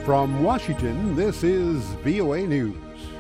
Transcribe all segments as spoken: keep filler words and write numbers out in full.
From Washington, this is V O A News.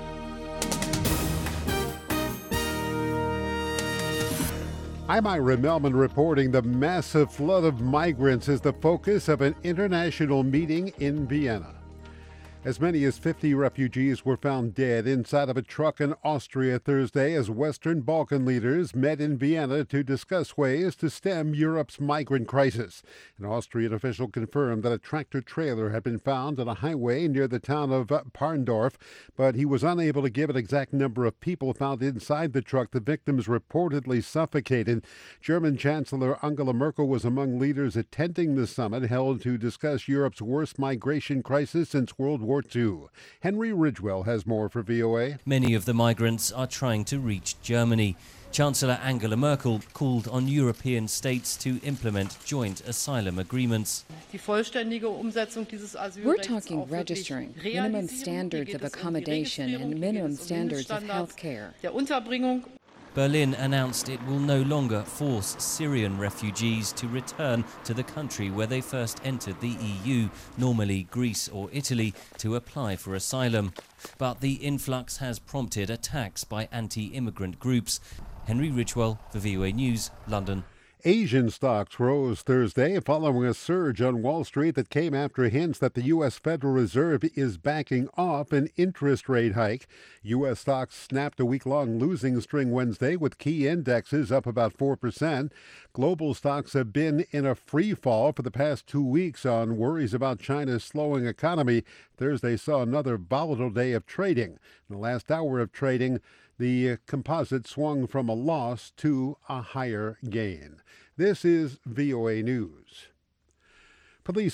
I'm Ira Melman reporting the massive flood of migrants is the focus of an international meeting in Vienna. As many as fifty refugees were found dead inside of a truck in Austria Thursday as Western Balkan leaders met in Vienna to discuss ways to stem Europe's migrant crisis. An Austrian official confirmed that a tractor-trailer had been found on a highway near the town of Parndorf, but he was unable to give an exact number of people found inside the truck. The victims reportedly suffocated. German Chancellor Angela Merkel was among leaders attending the summit held to discuss Europe's worst migration crisis since World War Two. Henry Ridgwell has more for V O A. Many of the migrants are trying to reach Germany. Chancellor Angela Merkel called on European states to implement joint asylum agreements. We're talking registering, minimum standards of accommodation and minimum standards of health care. Berlin announced it will no longer force Syrian refugees to return to the country where they first entered the E U, normally Greece or Italy, to apply for asylum. But the influx has prompted attacks by anti-immigrant groups. Henry Ridgwell for V O A News, London. Asian stocks rose Thursday following a surge on Wall Street that came after hints that the U S Federal Reserve is backing off an interest rate hike. U S stocks snapped a week-long losing string Wednesday with key indexes up about four percent. Global stocks have been in a free fall for the past two weeks on worries about China's slowing economy. Thursday saw another volatile day of trading. In the last hour of trading, the composite swung from a loss to a higher gain. This is V O A News. Police